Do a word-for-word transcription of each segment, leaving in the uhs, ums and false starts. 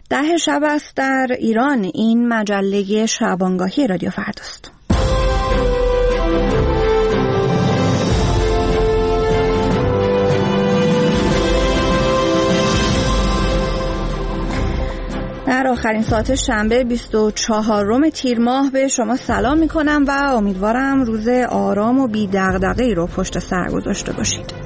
ده شب است در ایران. این مجله شبانگاهی رادیو فرداست. در آخرین ساعت شنبه بیست و چهارم تیر ماه به شما سلام می کنم و امیدوارم روز آرام و بی دغدغه‌ای رو پشت سر گذاشته باشید.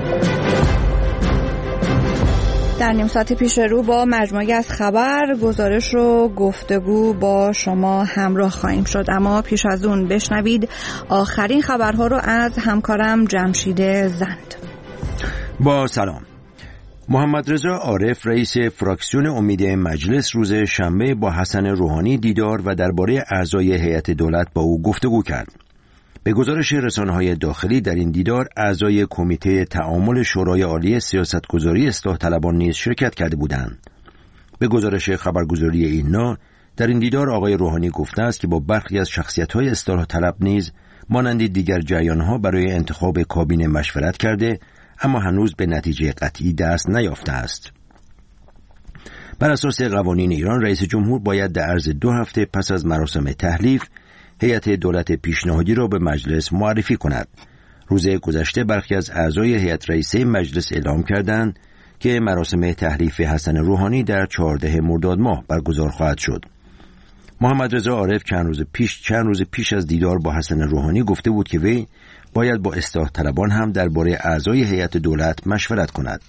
در نیم ساعت پیش رو با مجموعی از خبر، گزارش و گفتگو با شما همراه خواهیم شد، اما پیش از اون بشنوید آخرین خبرها رو از همکارم جمشید زند. با سلام. محمد رضا عارف رئیس فراکسیون امید مجلس روز شنبه با حسن روحانی دیدار و درباره اعضای هیئت دولت با او گفتگو کرد. به گزارش رسانه‌های داخلی در این دیدار اعضای کمیته تعامل شورای عالی سیاستگذاری اصلاح طلبان نیز شرکت کرده بودند. به گزارش خبرگزاری اینا در این دیدار آقای روحانی گفته است که با برخی از شخصیت‌های اصلاح طلب نیز مانند دیگر جریان‌ها برای انتخاب کابینه مشورت کرده، اما هنوز به نتیجه قطعی دست نیافته است. بر اساس قوانین ایران رئیس جمهور باید در عرض دو هفته پس از مراسم تحلیف هیئت دولت پیشنهادی را به مجلس معرفی کند. روز گذشته برخی از اعضای هیئت رئیسه مجلس اعلام کردند که مراسم تحلیف حسن روحانی در چهاردهم مرداد ماه برگزار خواهد شد. محمد رضا عارف چند روز پیش چند روز پیش از دیدار با حسن روحانی گفته بود که وی باید با اصلاح طلبان هم درباره اعضای هیئت دولت مشورت کند.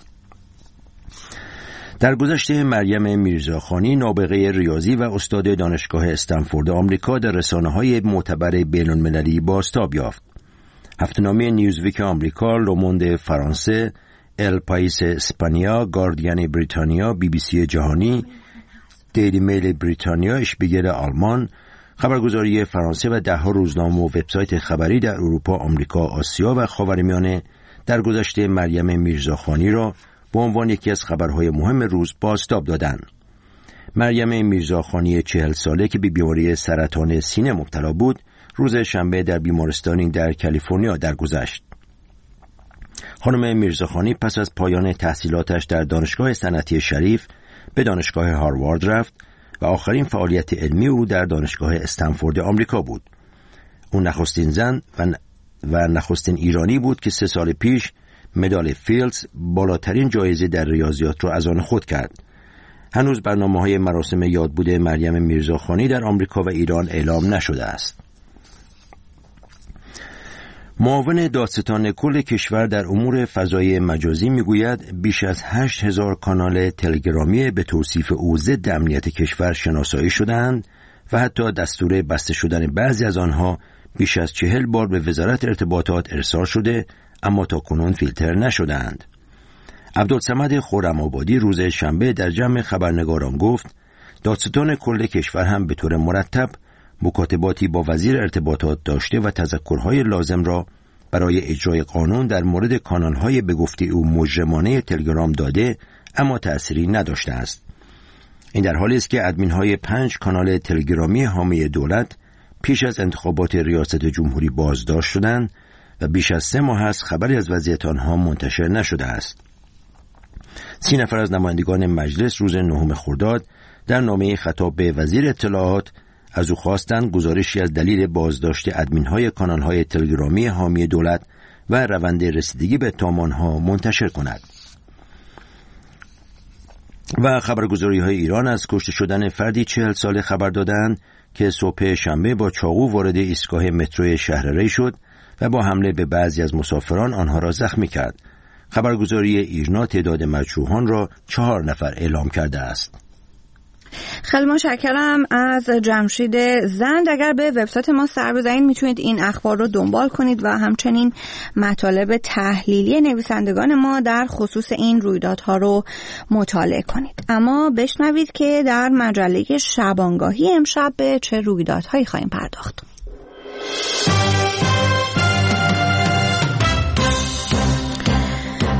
در گذشته مریم میرزاخانی نابغه ریاضی و استاد دانشگاه استنفورد آمریکا در رسانه‌های معتبر بین‌المللی بازتاب یافت. هفته‌نامه نیوزویک آمریکا، لوموند فرانسه، ال پایس اسپانیا، گاردین بریتانیا، بی بی سی جهانی، دیلی میل بریتانیا، اشپیگل آلمان، خبرگزاری فرانسه و ده‌ها روزنامه و وبسایت خبری در اروپا، آمریکا، آسیا و خاورمیانه در گذشته مریم میرزاخانی را به عنوان یکی از خبرهای مهم روز بازتاب دادند. مریم میرزاخانی چهل ساله که به بیماری سرطان سینه مبتلا بود، روز شنبه در بیمارستانی در کالیفرنیا درگذشت. خانم میرزاخانی پس از پایان تحصیلاتش در دانشگاه صنعتی شریف به دانشگاه هاروارد رفت و آخرین فعالیت علمی او در دانشگاه استنفورد آمریکا بود. او نخستین زن و, ن... و نخستین ایرانی بود که سه سال پیش مدال فیلدز، بالاترین جایزه در ریاضیات را از آن خود کرد. هنوز برنامه‌های مراسم یادبود مریم میرزاخانی در آمریکا و ایران اعلام نشده است. معاون دادستان کل کشور در امور فضای مجازی میگوید بیش از هشت هزار کانال تلگرامی به توصیف او ضد امنیت کشور شناسایی شدند و حتی دستور بسته شدن بعضی از آنها بیش از چهل بار به وزارت ارتباطات ارسال شده، اما تا کنون فیلتر نشدند. عبدالصمد خرم‌آبادی روز شنبه در جمع خبرنگاران گفت دادستان کل کشور هم به طور مرتب مکاتباتی با وزیر ارتباطات داشته و تذکرهای لازم را برای اجرای قانون در مورد کانال‌های به گفته او مجرمانه تلگرام داده، اما تأثیری نداشته است. این در حالی است که ادمین‌های پنج کانال تلگرامی حامی دولت پیش از انتخابات ریاست جمهوری بازداشت شدند و بیش از سه ماه است خبری از وضعیت آنها منتشر نشده است. سی نفر از نمایندگان مجلس روز نهم خرداد در نامه خطاب به وزیر اطلاعات از او خواستند گزارشی از دلیل بازداشت ادمین‌های کانال‌های تلگرامی حامی دولت و روند رسیدگی به اتهام‌ها منتشر کند. و خبرگزاری‌های ایران از کشته شدن فردی چهل ساله خبر دادند که صبح شنبه با چاقو وارد ایستگاه مترو شهر ری شد و با حمله به بعضی از مسافران آنها را زخمی کرد. خبرگزاری ایرنا تعداد مجروحان را چهار نفر اعلام کرده است. خیلی متشکرم از جمشید زند. اگر به وبسایت ما سر بزنید میتونید این اخبار رو دنبال کنید و همچنین مطالب تحلیلی نویسندگان ما در خصوص این رویدادها رو مطالعه کنید. اما بشنوید که در مجله شبانگاهی امشب به چه رویدادهایی خواهیم پرداخت.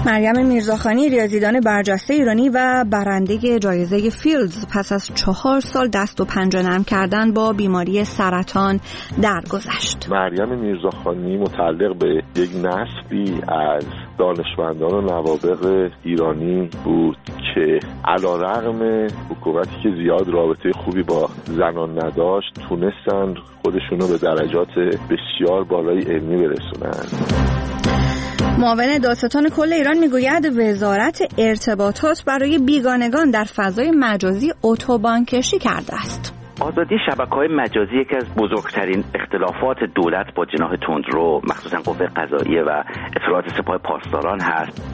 مریم میرزاخانی ریاضیدان برجسته ایرانی و برنده جایزه فیلدز پس از چهار سال دست و پنجه نرم کردن با بیماری سرطان درگذشت. مریم میرزاخانی متعلق به یک نسلی از دانشمندان و نوابغ ایرانی بود که علیرغم حکومتی که زیاد رابطه خوبی با زنان نداشت تونستن خودشونو به درجات بسیار بالای علمی برسونن. معاون دادستان کل ایران میگوید وزارت ارتباطات برای بیگانگان در فضای مجازی اتوبان کشی کرده است. آزادی شبکه‌های مجازی یکی از بزرگترین اختلافات دولت با جناح تندرو مخصوصا قوه قضاییه و اطلاعات سپاه پاسداران هست.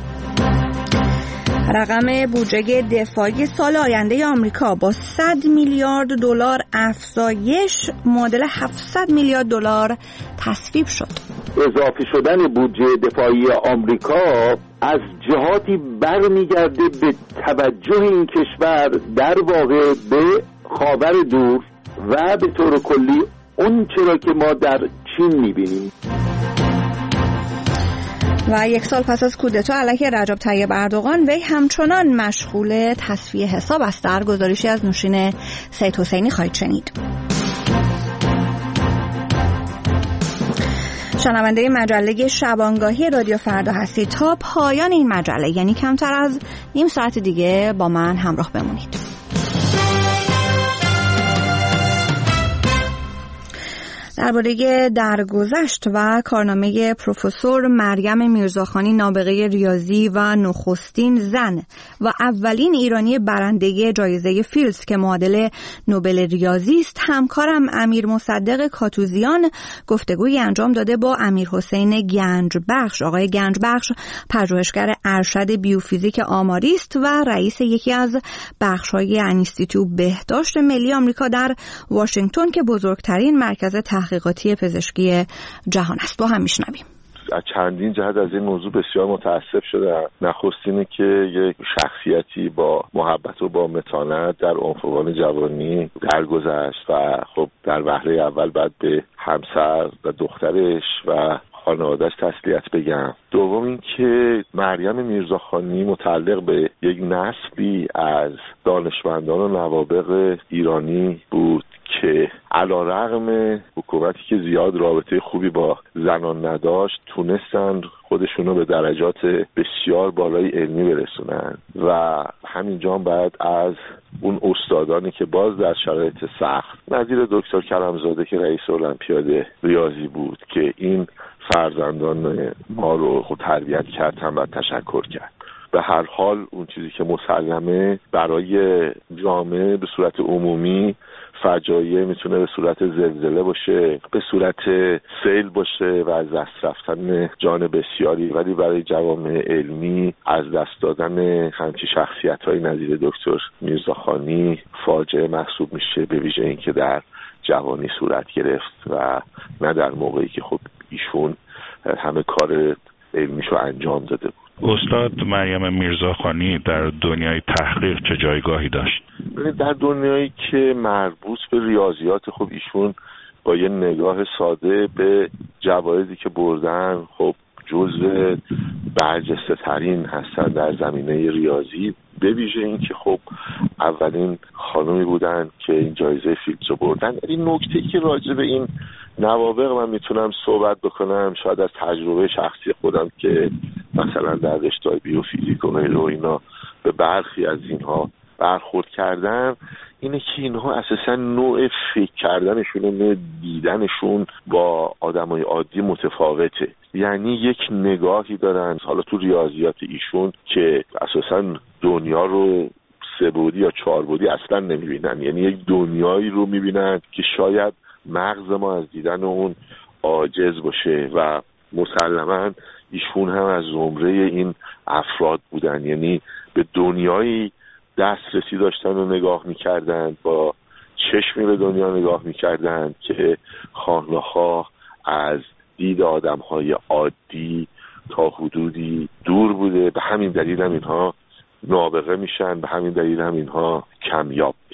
رقم بودجه دفاعی سال آینده آمریکا با صد میلیارد دلار افزایش معادل هفتصد میلیارد دلار تصویب شد. اضافه شدن بودجه دفاعی آمریکا از جهاتی برمیگرده به توجه این کشور در واقع به خاور دور و به طور کلی اون چرا که ما در چین میبینیم. و یک سال پس از کودتا علیه رجب طیب اردوغان وی همچنان مشغول تصفیه حساب است. در گزارشی از نوشین سید حسینی خواهید شنید. شنونده مجله شبانگاهی رادیو فردا هستید. تا پایان این مجله یعنی کمتر از نیم ساعت دیگه با من همراه بمونید. درباره درگذشت و کارنامه پروفسور مریم میرزاخانی نابغه ریاضی و نخستین زن و اولین ایرانی برنده جایزه فیلدز که معادل نوبل ریاضی است، همکارم امیر مصدق کاتوزیان گفتگویی انجام داده با امیر حسین گنجبخش. آقای گنجبخش پژوهشگر ارشد بیوفیزیک آماری است و رئیس یکی از بخش‌های انستیتو بهداشت ملی آمریکا در واشنگتن که بزرگترین مرکز تحقیقاتی پزشکی جهان است. با هم میشنویم. از چندین جهت از این موضوع بسیار متاسف شدم. نخست اینه که یک شخصیتی با محبت و با متانت در عنفوان جوانی درگذشت و خب در وهله اول بعد به همسر و دخترش و خانواده‌اش تسلیت بگم. دوم این که مریم میرزاخانی متعلق به یک نسلی از دانشمندان و نوابغ ایرانی بود که علیرغم حکومتی که زیاد رابطه خوبی با زنان نداشت تونستن خودشونو به درجات بسیار بالای علمی برسونن و همینجا بعد از اون استادانی که باز در شرایط سخت نظیر دکتر کرمزاده که رئیس المپیاد ریاضی بود که این فرزندان ما رو خود تربیت کرد هم و تشکر کرد. به هر حال اون چیزی که مسلمه برای جامعه به صورت عمومی فجایع میتونه به صورت زلزله باشه، به صورت سیل باشه و از دست رفتن جان بسیاری، ولی برای جوامع علمی از دست دادن همچی شخصیت‌های نظیر دکتر میرزاخانی فاجعه محسوب میشه، به ویژه اینکه در جوانی صورت گرفت و نه در موقعی که خب ایشون همه کار علمیشو انجام داده بود. استاد مریم میرزاخانی در دنیای تحقیق چه جایگاهی داشت؟ در دنیایی که مربوط به ریاضیات خب ایشون با یه نگاه ساده به جوایزی که بردن خب جزء برجسته ترین هستن در زمینه ریاضی، به ویژه این که خب اولین خانومی بودن که این جایزه فیلدز رو بردن. این نکته‌ای که راجع به این نوابغ من میتونم صحبت بکنم شاید از تجربه شخصی خودم که مثلا در رشته‌های بیوفیزیک و غیره و اینا به برخی از اینها برخورد کردم، اینه که اینها اساسا نوع فکر کردنشون و نوع دیدنشون با آدمای عادی متفاوته. یعنی یک نگاهی دارن حالا تو ریاضیات ایشون که اساسا دنیا رو سه بعدی یا چهار بعدی اصلا نمیبینن، یعنی یک دنیایی رو میبینن که شاید مغز ما از دیدن اون عاجز باشه و مسلماً ایشون هم از زمره این افراد بودن، یعنی به دنیایی دسترسی داشتن و نگاه میکردن، با چشمی به دنیا نگاه میکردن که خواه نخواه از دید آدم‌های عادی تا حدودی دور بوده. به همین دلیل هم اینها نابغه میشن، به همین دلیل هم اینها کمیاب میشن.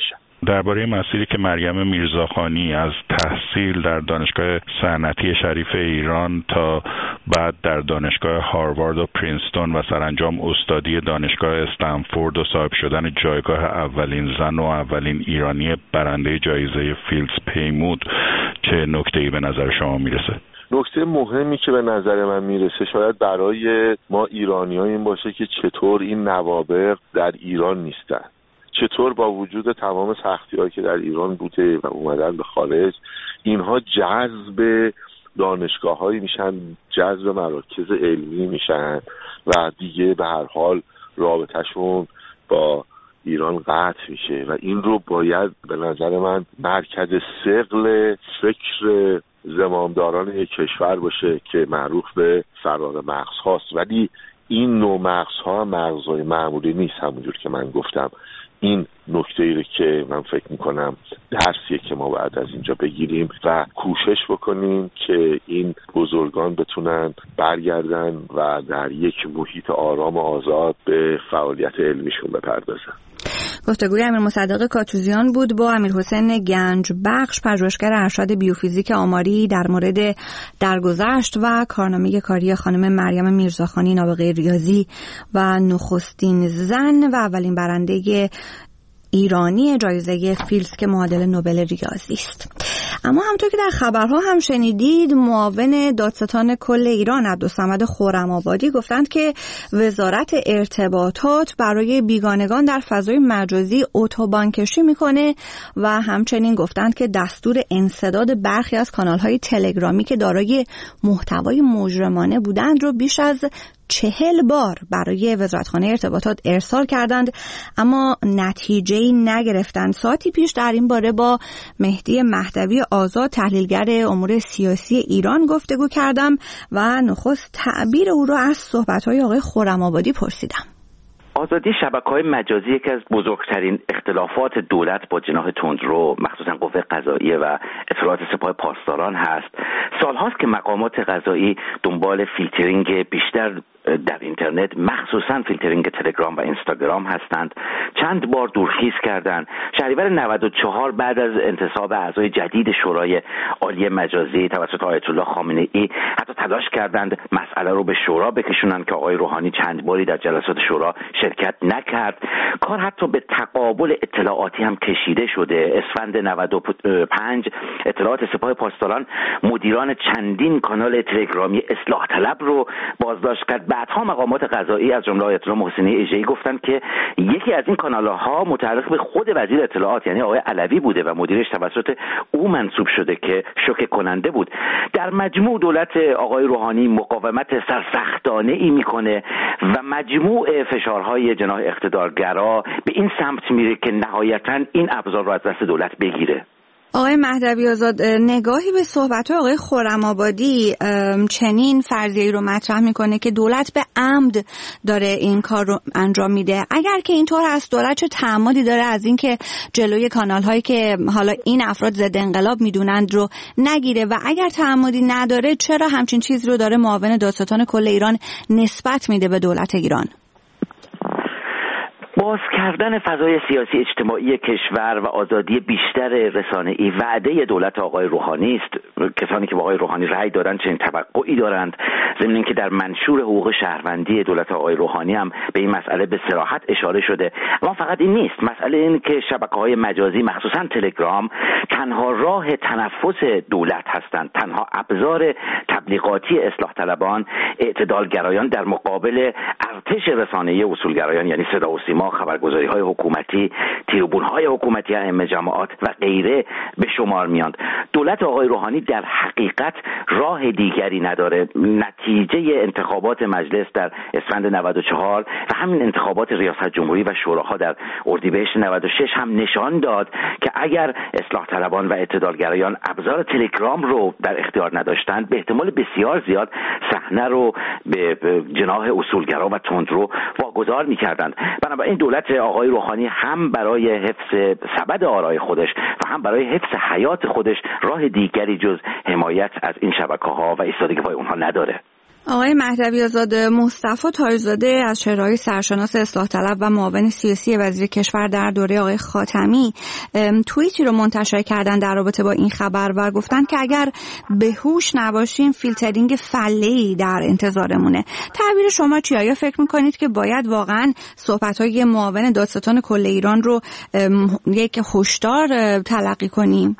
درباره مسیری که مریم میرزاخانی از تحصیل در دانشگاه صنعتی شریف ایران تا بعد در دانشگاه هاروارد و پرینستون و سرانجام استادی دانشگاه استنفورد و صاحب شدن جایگاه اولین زن و اولین ایرانی برنده جایزه فیلدز پیمود چه نکته‌ای به نظر شما میرسه؟ نکته مهمی که به نظر من میرسه شاید برای ما ایرانی‌ها این باشه که چطور این نوابغ در ایران نیستن، چطور با وجود تمام سختی‌هایی که در ایران بوده و اومدن به خارج اینها جذب دانشگاه‌هایی میشن، جذب مراکز علمی میشن و دیگه به هر حال رابطه‌شون با ایران قطع میشه و این رو باید به نظر من مرکز ثقل فکر زمامداران یک کشور باشه که معروف به فرار مغز هاست. ولی این نوع مغز ها مغزهای معمولی نیست. همونجور که من گفتم این نکته ای که من فکر میکنم درسیه که ما بعد از اینجا بگیریم و کوشش بکنیم که این بزرگان بتونن برگردن و در یک محیط آرام و آزاد به فعالیت علمیشون بپردازن. گفتگوی امیر مصدق کاتوزیان بود با امیر حسین گنج بخش، پژوهشگر ارشد بیوفیزیک آماری، در مورد درگذشت و کارنامه کاری خانم مریم میرزاخانی نابغه ریاضی و نخستین زن و اولین برنده ایرانی جایزه فیلدز که معادل نوبل ریاضی است. اما همونطور که در خبرها هم شنیدید، معاون دادستان کل ایران عبدالصمد خرم‌آبادی گفتند که وزارت ارتباطات برای بیگانگان در فضای مجازی اتوبان کشی میکنه و همچنین گفتند که دستور انسداد برخی از کانال‌های تلگرامی که دارای محتوای مجرمانه بودند رو بیش از چهل بار برای وزارتخانه ارتباطات ارسال کردند اما نتیجه‌ای نگرفتند. ساعتی پیش در این باره با مهدی مهدوی آزاد، تحلیلگر امور سیاسی ایران، گفتگو کردم و نخست تعبیر او را از صحبت‌های آقای خرم‌آبادی پرسیدم. آزادی شبکه‌های مجازی یکی از بزرگترین اختلافات دولت با جناح تندرو، مخصوصا قوه قضاییه و اطلاعات سپاه پاسداران هست. سال‌هاست که مقامات قضایی دنبال فیلترینگ بیشتر در اینترنت، مخصوصا فیلترینگ تلگرام و اینستاگرام هستند. چند بار دورخیز کردند. شهریور نود و چهار بعد از انتصاب اعضای جدید شورای عالی مجازی توسط آیت الله خامنه‌ای حتی تلاش کردند مسئله رو به شورا بکشونند که آقای روحانی چند باری در جلسات شورا شرکت نکرد. کار حتی به تقابل اطلاعاتی هم کشیده شده. اسفند نود و پنج اطلاعات سپاه پاسداران مدیران چندین کانال تلگرامی اصلاح طلب رو بازداشت کرد. بعدها مقامات قضایی از جمله آیت الله محسنی اژه‌ای گفتند که یکی از این کانال‌ها متعلق به خود وزیر اطلاعات یعنی آقای علوی بوده و مدیرش توسط او منصوب شده که شوکه کننده بود. در مجموع دولت آقای روحانی مقاومت سرسختانه‌ای میکنه و مجموع فشارهای جناح اقتدارگرا به این سمت میره که نهایتاً این ابزار رو از دست دولت بگیره. آقای مهدوی آزاد، نگاهی به صحبت‌های آقای خرم‌آبادی چنین فرضیه‌ای رو مطرح میکنه که دولت به عمد داره این کار رو انجام میده. اگر که اینطور هست، دولت چه تعمدی داره از این که جلوی کانال‌هایی که حالا این افراد ضد انقلاب میدونند رو نگیره و اگر تعمدی نداره، چرا همچین چیز رو داره معاون دادستان کل ایران نسبت میده به دولت ایران؟ باز کردن فضای سیاسی اجتماعی کشور و آزادی بیشتر رسانه‌ای وعده دولت آقای روحانی است. کسانی که با آقای روحانی رأی دارند چنین توقعی دارند، ضمن اینکه در منشور حقوق شهروندی دولت آقای روحانی هم به این مسئله به صراحت اشاره شده. اما فقط این نیست، مسئله این که شبکه‌های مجازی مخصوصا تلگرام تنها راه تنفس دولت هستند، تنها ابزار تبلیغاتی اصلاح طلبان، اعتدالگرایان در مقابل ارتش رسانه‌ای اصولگرایان یعنی صدا و سیما، خبرگزاری‌های حکومتی، تریبون‌های حکومتی، ائمه جماعات و غیره به شمار میاند. دولت آقای روحانی در حقیقت راه دیگری نداره. نتیجه انتخابات مجلس در اسفند نود و چهار و همین انتخابات ریاست جمهوری و شوراها در اردیبهشت نود و شش هم نشان داد که اگر اصلاح طلبان و اعتدالگرایان ابزار تلگرام رو در اختیار نداشتند، به احتمال بسیار زیاد صحنه رو به جناح اصولگرا و تندرو واگذار می‌کردند. بنابراین دولت آقای روحانی هم برای حفظ سبد آرای خودش و هم برای حفظ حیات خودش راه دیگری جز حمایت از این شبکه‌ها و ایستادگی پای اونها نداره. آقای مهدوی آزاد، مصطفی تاج‌زاده از چهره‌های سرشناس اصلاح طلب و معاون سیاسی وزیر کشور در دوره آقای خاتمی توییتی رو منتشر کردن در رابطه با این خبر و گفتن که اگر به هوش نباشیم فیلترینگ فله‌ای در انتظارمونه. تعبیر شما چیه؟ آیا فکر می‌کنید که باید واقعاً صحبت‌های معاون دادستان کل ایران رو یک هشدار تلقی کنیم؟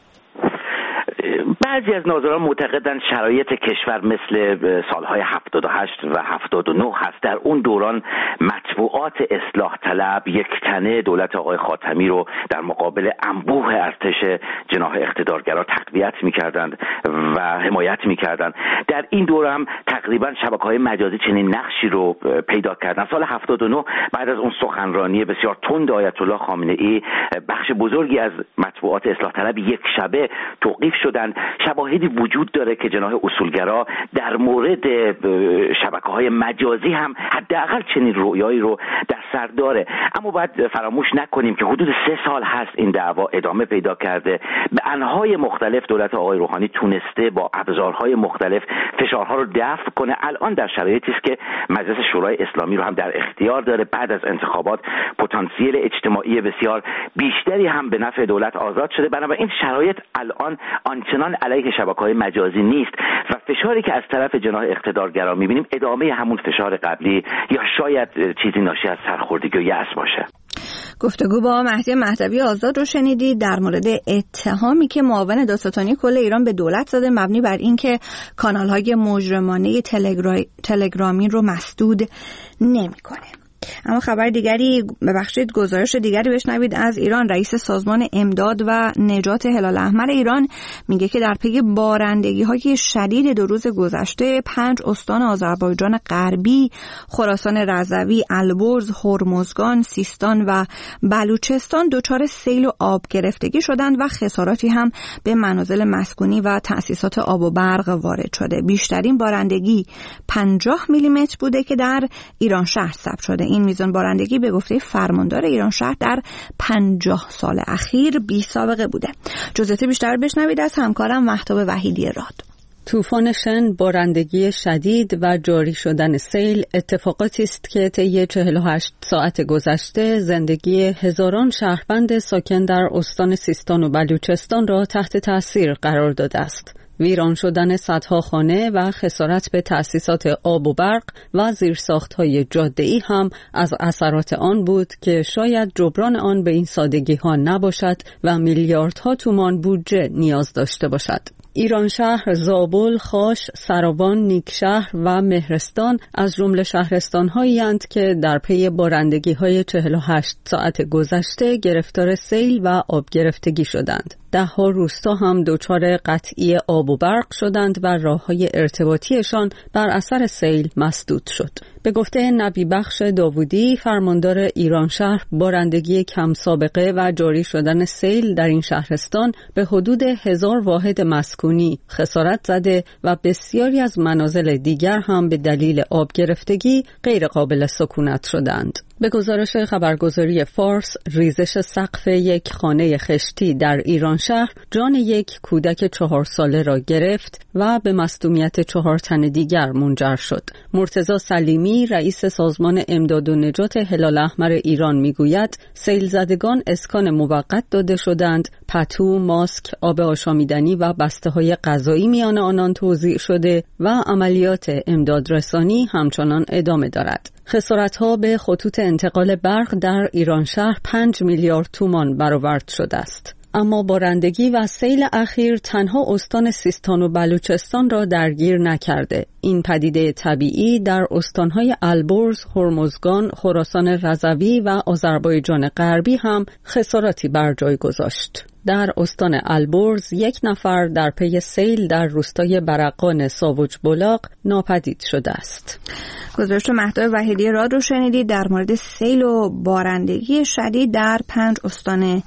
بعضی از ناظران معتقدند شرایط کشور مثل سالهای هفتاد و هشت و هفتاد و نه هست. در اون دوران مطبوعات اصلاح طلب یک تنه دولت آقای خاتمی رو در مقابل انبوه ارتش جناح اقتدارگرا تقویت می‌کردند و حمایت می‌کردند. در این دوره هم تقریبا شبکه‌های مجازی چنین نقشی رو پیدا کردند. سال هفتاد و نه بعد از اون سخنرانی بسیار تند آیت الله خامنه‌ای، بخش بزرگی از مطبوعات اصلاح طلب یک شبه توقیف شدند. شواهدی وجود داره که جناح اصولگرا در مورد شبکه‌های مجازی هم حداقل چنین رویایی رو در سر داره. اما باید فراموش نکنیم که حدود سه سال هست این دعوا ادامه پیدا کرده. به انهای مختلف دولت آقای روحانی تونسته با ابزارهای مختلف فشارها رو دفع کنه. الان در شرایطی است که مجلس شورای اسلامی رو هم در اختیار داره. بعد از انتخابات پتانسیل اجتماعی بسیار بیشتری هم به نفع دولت آزاد شده. بنابراین شرایط الان آنچنان علیه شبکه‌های مجازی نیست و فشاری که از طرف جناح اقتدارگرا می‌بینیم ادامه همون فشار قبلی یا شاید چیزی ناشی از سرخوردگی و یأس باشه. گفتگو با مهدی مهدوی آزاد رو شنیدید در مورد اتهامی که معاون دادستانی کل ایران به دولت زده مبنی بر اینکه کانال‌های مجرمانه تلگرا... تلگرامی رو مسدود نمی‌کنه. اما خبر دیگری، ببخشید گزارش دیگری بشنوید از ایران. رئیس سازمان امداد و نجات هلال احمر ایران میگه که در پی بارندگی‌های شدید دو روز گذشته پنج استان آذربایجان غربی، خراسان رضوی، البرز، هرمزگان، سیستان و بلوچستان دچار سیل و آب گرفتگی شدند و خساراتی هم به منازل مسکونی و تأسیسات آب و برق وارد شده. بیشترین بارندگی پنجاه میلی متر بوده که در ایران شهر ثبت شده. این میزان بارندگی به گفته فرماندار ایران شهر در پنجاه سال اخیر بی سابقه بوده. جزئیات بیشتر بشنوید از همکارم مهتاب وحیدی راد. طوفان شن، بارندگی شدید و جاری شدن سیل اتفاقاتی است که طی چهل و هشت ساعت گذشته زندگی هزاران شهروند ساکن در استان سیستان و بلوچستان را تحت تاثیر قرار داده است. ویران شدن صدها خانه و خسارت به تأسیسات آب و برق و زیرساخت‌های جاده‌ای هم از اثرات آن بود که شاید جبران آن به این سادگی‌ها نباشد و میلیاردها تومان بودجه نیاز داشته باشد. ایران شهر، زابل، خاش، سراوان، نیکشهر و مهرستان از جمله شهرستان‌هایی اند که در پی بارندگی‌های چهل و هشت ساعت گذشته گرفتار سیل و آب گرفتگی شدند. ده ها روستا هم دچار قطعی آب و برق شدند و راه‌های ارتباطیشان بر اثر سیل مسدود شد. به گفته نبی بخش داوودی، فرماندار ایران شهر، بارندگی کم سابقه و جاری شدن سیل در این شهرستان به حدود هزار واحد مسکونی خسارت زده و بسیاری از منازل دیگر هم به دلیل آب گرفتگی غیر قابل سکونت شدند. به گزارش خبرگزاری فارس، ریزش سقف یک خانه خشتی در ایران شهر جان یک کودک چهار ساله را گرفت و به مصدومیت چهار تن دیگر منجر شد. مرتضی سلیمی، رئیس سازمان امداد و نجات هلال احمر ایران میگوید سیل زدگان اسکان موقت داده شدند، پتو، ماسک، آب آشامیدنی و بسته‌های غذایی میان آنان توزیع شده و عملیات امدادرسانی همچنان ادامه دارد. خسارت‌ها به خطوط انتقال برق در ایران شهر پنج میلیارد تومان برآورد شده است. اما بارندگی و سیل اخیر تنها استان سیستان و بلوچستان را درگیر نکرده. این پدیده طبیعی در استانهای البرز، هرمزگان، خراسان رضوی و آذربایجان غربی هم خساراتی بر جای گذاشت. در استان البرز یک نفر در پی سیل در روستای برقان ساوج بلاغ ناپدید شده است. گزارش مهدی وحیدی راد رو شنیدید در مورد سیل و بارندگی شدید در پنج استان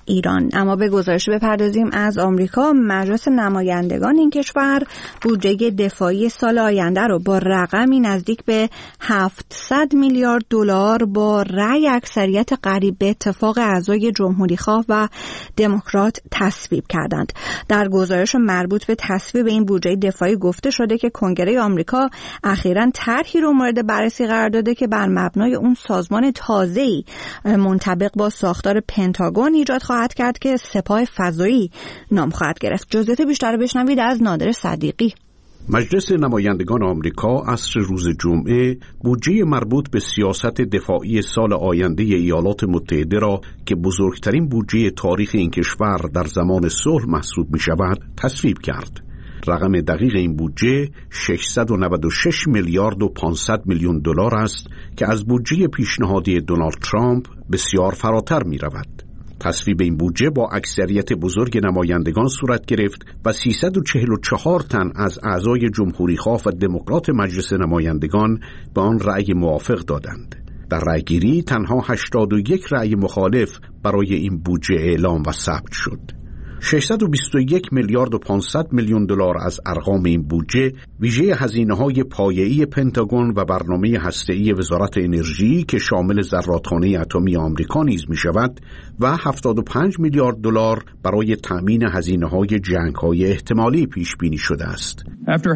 ایران. اما به گزارش بپردازیم از آمریکا. مجلس نمایندگان این کشور بودجه دفاعی سال آینده رو با رقمی نزدیک به هفتصد میلیارد دلار با رأی اکثریت قریب به اتفاق اعضای جمهوریخواه و دموکرات تصویب کردند. در گزارش مربوط به تصویب این بودجه دفاعی گفته شده که کنگره آمریکا اخیراً طرحی رو مورد بررسی قرار داده که بر مبنای اون سازمان تازه‌ای منطبق با ساختار پنتاگون ایجاد خواهد کرد که سپاه فضایی نام خواهد گرفت. جزئیات بیشتر بشنوید از نادر صدیقی. مجلس نمایندگان آمریکا عصر روز جمعه بودجه مربوط به سیاست دفاعی سال آینده ایالات متحده را که بزرگترین بودجه تاریخ این کشور در زمان صلح محسوب می شود تصویب کرد. رقم دقیق این بودجه ششصد و نود و شش میلیارد و پانصد میلیون دلار است که از بودجه پیشنهادی دونالد ترامپ بسیار فراتر می رود. تصویب این بودجه با اکثریت بزرگ نمایندگان صورت گرفت و سیصد و چهل و چهار تن از اعضای جمهوریخواه و دموکرات مجلس نمایندگان به آن رأی موافق دادند. در رأیگیری تنها هشتاد و یک رأی مخالف برای این بودجه اعلام و ثبت شد. ششصد و بیست و یک میلیارد و پانصد میلیون دلار از ارقام این بودجه ویژه هزینه‌های پایه‌ای پنتاگون و برنامه هسته‌ای وزارت انرژی که شامل زرادخانه اتمی آمریکا نیز می‌شود و هفتاد و پنج میلیارد دلار برای تأمین هزینه‌های جنگ‌های احتمالی پیش بینی شده است.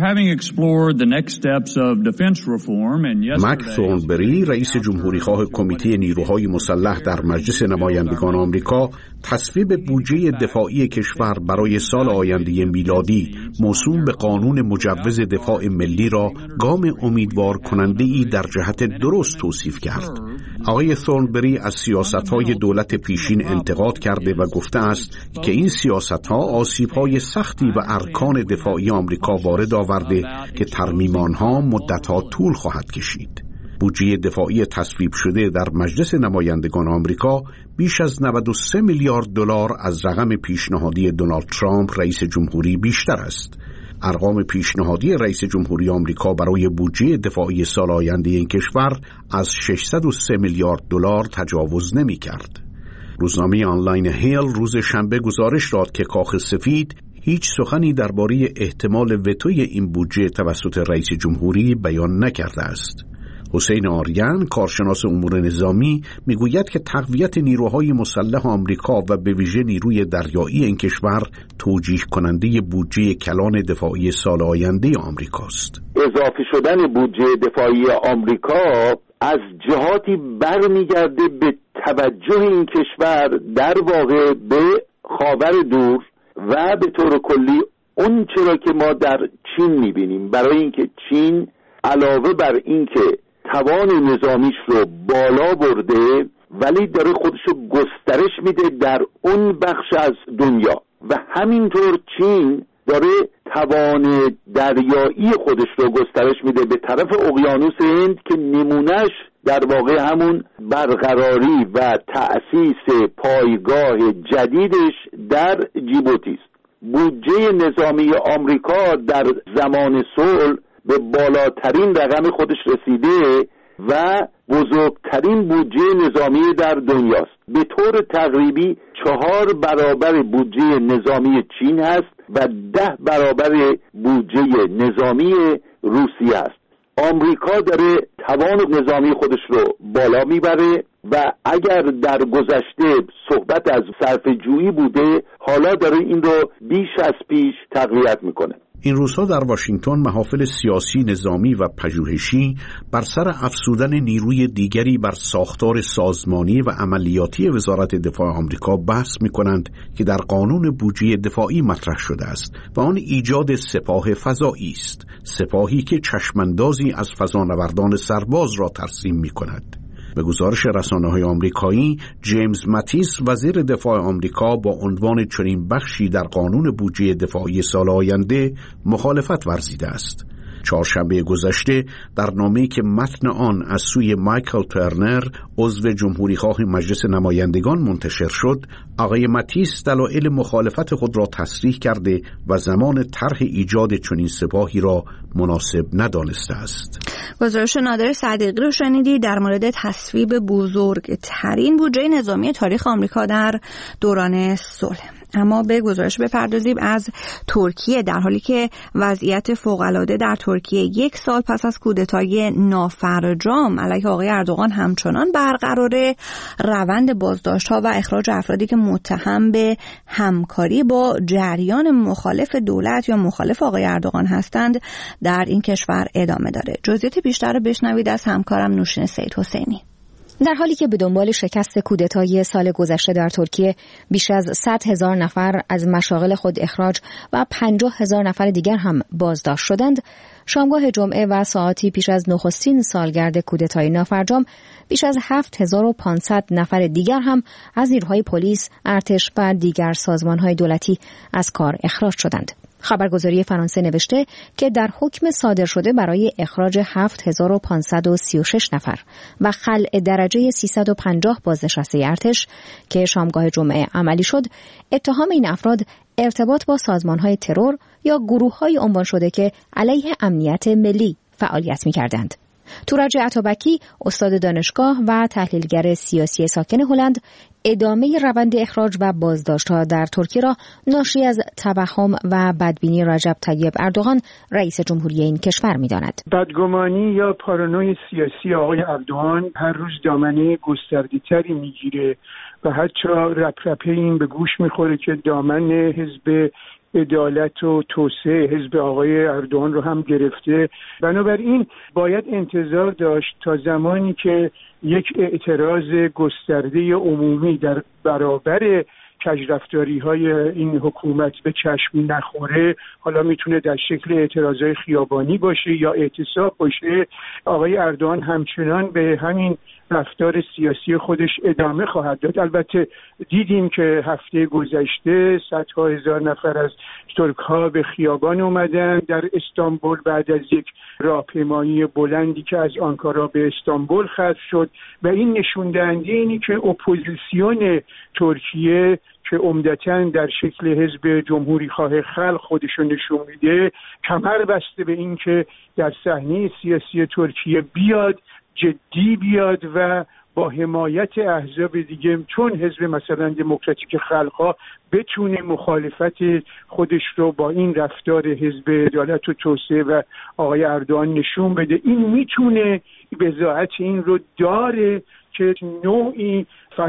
مک ثورنبری رئیس جمهوریخواه کمیته نیروهای مسلح در مجلس نمایندگان آمریکا تصویب بودجه دفاعی کشور برای سال آینده میلادی موسوم به قانون مجوز دفاع ملی را گام امیدوار کننده ای در جهت درست توصیف کرد. آقای ثورنبری از سیاست‌های دولت پیشین انتقاد کرده و گفته است که این سیاست‌ها آسیب‌های سختی و ارکان دفاعی آمریکا وارد آورده که ترمیم آنها مدت‌ها طول خواهد کشید. بودجه دفاعی تصویب شده در مجلس نمایندگان آمریکا بیش از نود و سه میلیارد دلار از رقم پیشنهادی دونالد ترامپ رئیس جمهوری بیشتر است. ارقام پیشنهادی رئیس جمهوری آمریکا برای بودجه دفاعی سال آینده این کشور از ششصد و سه میلیارد دلار تجاوز نمی‌کرد. روزنامه آنلاین هیل روز شنبه گزارش داد که کاخ سفید هیچ سخنی درباره احتمال وتوی این بودجه توسط رئیس جمهوری بیان نکرده است. حسین آریان کارشناس امور نظامی میگوید که تقویت نیروهای مسلح آمریکا و به ویژه نیروی دریایی این کشور توجیه کننده بودجه کلان دفاعی سال آینده آمریکاست. اضافه شدن بودجه دفاعی آمریکا از جهاتی برمیگرده به توجه این کشور در واقع به خاور دور و به طور کلی اون چرا که ما در چین میبینیم، برای اینکه چین علاوه بر اینکه توان نظامیش رو بالا برده ولی داره خودشو گسترش میده در اون بخش از دنیا و همینطور چین داره توان دریایی خودش رو گسترش میده به طرف اقیانوس هند که نمونهش در واقع همون برقراری و تأسیس پایگاه جدیدش در جیبوتی است. بودجه نظامی آمریکا در زمان صلح به بالاترین رقم خودش رسیده و بزرگترین بودجه نظامی در دنیاست. به طور تقریبی چهار برابر بودجه نظامی چین هست و ده برابر بودجه نظامی روسیه است. آمریکا داره توان نظامی خودش رو بالا میبره و اگر در گذشته صحبت از صرفه‌جویی بوده، حالا داره این رو بیش از پیش تقویت میکنه. این روزها در واشنگتن محافل سیاسی، نظامی و پژوهشی بر سر افزودن نیروی دیگری بر ساختار سازمانی و عملیاتی وزارت دفاع آمریکا بحث می‌کنند که در قانون بودجه دفاعی مطرح شده است و آن ایجاد سپاه فضایی است، سپاهی که چشماندازی از فضانوردان سرباز را ترسیم می‌کند. به گزارش رسانه‌های آمریکایی، جیمز ماتیس وزیر دفاع آمریکا با عنوان چنین بخشی در قانون بودجه دفاعی سال آینده مخالفت ورزیده است. چهارشنبه گذشته در نامه‌ای که متن آن از سوی مایکل ترنر عضو جمهوریخواه مجلس نمایندگان منتشر شد، آقای ماتیس دلایل مخالفت خود را تصریح کرده و زمان طرح ایجاد چنین سپاهی را مناسب ندانسته است. گزارش نادر صدیقی رو شنیدید در مورد تصویب بزرگترین بودجه نظامی تاریخ آمریکا در دوران صلح. اما به گزارش بپردازیم از ترکیه. در حالی که وضعیت فوق‌العاده در ترکیه یک سال پس از کودتای نافرجام علیه آقای اردوغان همچنان برقراره، روند بازداشت‌ها و اخراج افرادی که متهم به همکاری با جریان مخالف دولت یا مخالف آقای اردوغان هستند در این کشور ادامه داره. جزئیات بیشتر رو بشنوید از همکارم نوشین سید حسینی. در حالی که به دنبال شکست کودتای سال گذشته در ترکیه بیش از صد هزار نفر از مشاغل خود اخراج و پنجاه هزار نفر دیگر هم بازداشت شدند، شامگاه جمعه و ساعتی پیش از نخستین سالگرد کودتای نافرجام بیش از هفت هزار و پانصد نفر دیگر هم از نیروهای پلیس، ارتش و دیگر سازمانهای دولتی از کار اخراج شدند. خبرگزاری فرانسه نوشته که در حکم صادر شده برای اخراج هفت هزار و پانصد و سی و شش نفر و خلع درجه سیصد و پنجاه بازنشسته ارتش که شامگاه جمعه عملی شد، اتهام این افراد ارتباط با سازمان‌های ترور یا گروه‌های عنوان شده که علیه امنیت ملی فعالیت می‌کردند. تورج عطابکی، استاد دانشگاه و تحلیلگر سیاسی ساکن هلند، ادامه روند اخراج و بازداشت‌ها در ترکیه را ناشی از توهم و بدبینی رجب طیب اردوغان رئیس جمهوری این کشور می‌داند. بدگمانی یا پارانوی سیاسی آقای اردوغان هر روز دامنه گسترده‌تری می‌گیره و حتی رپرپه این به گوش می‌خوره که دامن حزب عدالت و توسعه حزب آقای اردوغان رو هم گرفته. بنابراین باید انتظار داشت تا زمانی که یک اعتراض گسترده عمومی در برابر کجرفتاری های این حکومت به چشم نخوره، حالا میتونه در شکل اعتراضهای خیابانی باشه یا اعتصاب باشه، آقای اردوغان همچنان به همین رفتار سیاسی خودش ادامه خواهد داد. البته دیدیم که هفته گذشته صدها هزار نفر از ترک ها به خیابان اومدن در استانبول بعد از یک راهپیمایی بلندی که از آنکارا به استانبول ختم شد و این نشون دهنده اینی که اپوزیسیون ترکیه که عمدتاً در شکل حزب جمهوری خواه خلق خودشو نشون میده، کمر بسته به این که در صحنه سیاسی ترکیه بیاد، جدی بیاد و با حمایت احزاب دیگه چون حزب مثلا دموکراتیک خلق‌ها بتونه مخالفت خودش رو با این رفتار حزب عدالت و توسعه و آقای اردوغان نشون بده. این میتونه بضاعت این رو داره که نوعی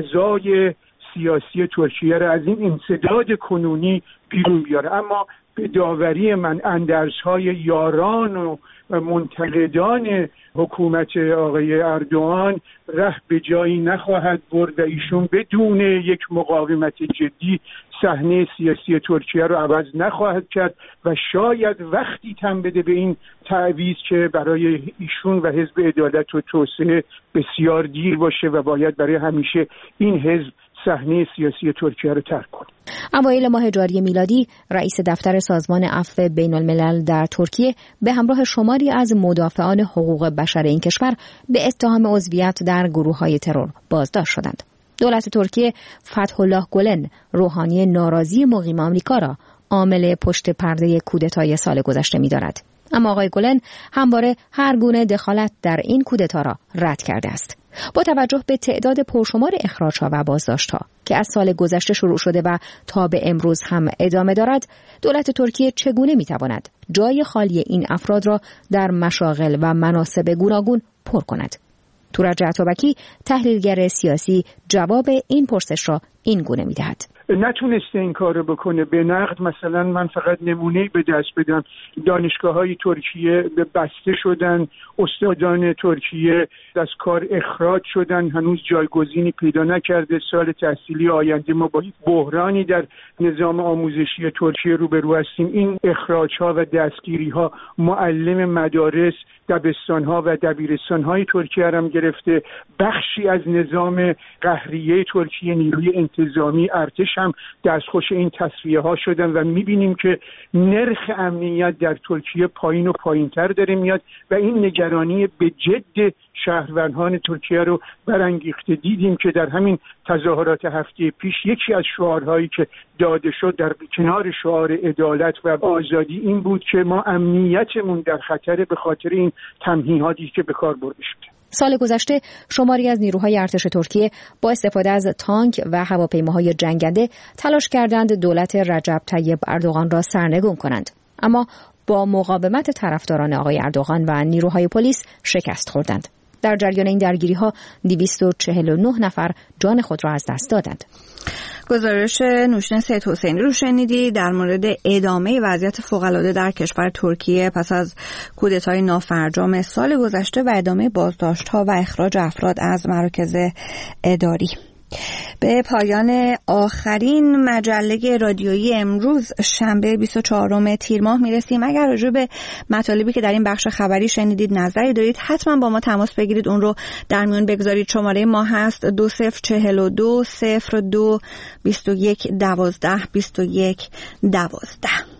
فضای سیاسی ترکیه را از این انسداد کنونی بیرون بیاره. اما به داوری من اندرزهای یاران و منتقدان حکومت آقای اردوغان ره به جایی نخواهد برد و ایشون بدون یک مقاومت جدی صحنه سیاسی ترکیه رو عوض نخواهد کرد و شاید وقتی تن بده به این تعویض که برای ایشون و حزب عدالت و توسعه بسیار دیر باشه و باید برای همیشه این حزب صحنه سیاسی ترکیه رو ترک کنه. اوایل ماه جاری میلادی رئیس دفتر سازمان عفو بین الملل در ترکیه به همراه شماری از مدافعان حقوق بشر این کشور به اتهام عضویت در گروه‌های ترور بازداشت شدند. دولت ترکیه فتح الله گلن، روحانی ناراضی مقیم آمریکا را عامل پشت پرده کودتای سال گذشته می‌داند. اما آقای گلن همواره هر گونه دخالت در این کودتا را رد کرده است. با توجه به تعداد پرشمار اخراج‌ها و بازداشت‌ها که از سال گذشته شروع شده و تا به امروز هم ادامه دارد، دولت ترکیه چگونه می‌تواند جای خالی این افراد را در مشاغل و مناصب گوناگون پر کند؟ تورج عطابکی، تحلیلگر سیاسی، جواب این پرسش را این گونه می‌دهد: نتونسته این کار رو بکنه. به نقد مثلا من فقط نمونه‌ای به دست بدم، دانشگاه‌های ترکیه به بسته شدن، استادان ترکیه از کار اخراج شدن، هنوز جایگزینی پیدا نکرده. سال تحصیلی آینده ما با بحرانی در نظام آموزشی ترکیه روبرو هستیم. این اخراج‌ها و دستگیری‌ها معلم مدارس، دبستان‌ها و دبیرستان‌های ترکیه هم گرفته. بخشی از نظام قهریه ترکیه، نیروی انتظامی ارتش هم دستخوش این تصفیه ها شدن و میبینیم که نرخ امنیت در ترکیه پایین و پایین تر داره میاد و این نگرانی به جد شهروندان ترکیه رو برانگیخته. دیدیم که در همین تظاهرات هفته پیش یکی از شعارهایی که داده شد در کنار شعار عدالت و آزادی این بود که ما امنیتمون در خطر به خاطر این تمهیداتی که به کار برده شده. سال گذشته شماری از نیروهای ارتش ترکیه با استفاده از تانک و هواپیماهای جنگنده تلاش کردند دولت رجب طیب اردوغان را سرنگون کنند، اما با مقاومت طرفداران آقای اردوغان و نیروهای پلیس شکست خوردند. در جریان این درگیری‌ها دویست و چهل و نه نفر جان خود را از دست دادند. گزارش نوشین سید حسینی رو شنیدی در مورد ادامه وضعیت فوق‌العاده در کشور ترکیه پس از کودتای نافرجام سال گذشته و ادامه بازداشت‌ها و اخراج افراد از مراکز اداری. به پایان آخرین مجله رادیویی امروز شنبه بیست و چهارم تیر ماه میرسیم. اگر راجع به مطالبی که در این بخش خبری شنیدید نظری دارید حتما با ما تماس بگیرید، اون رو در میون بگذارید. شماره ما هست دو صفر چهل و دو صفر دو بیست و یک دوازده بیست و یک دوازده.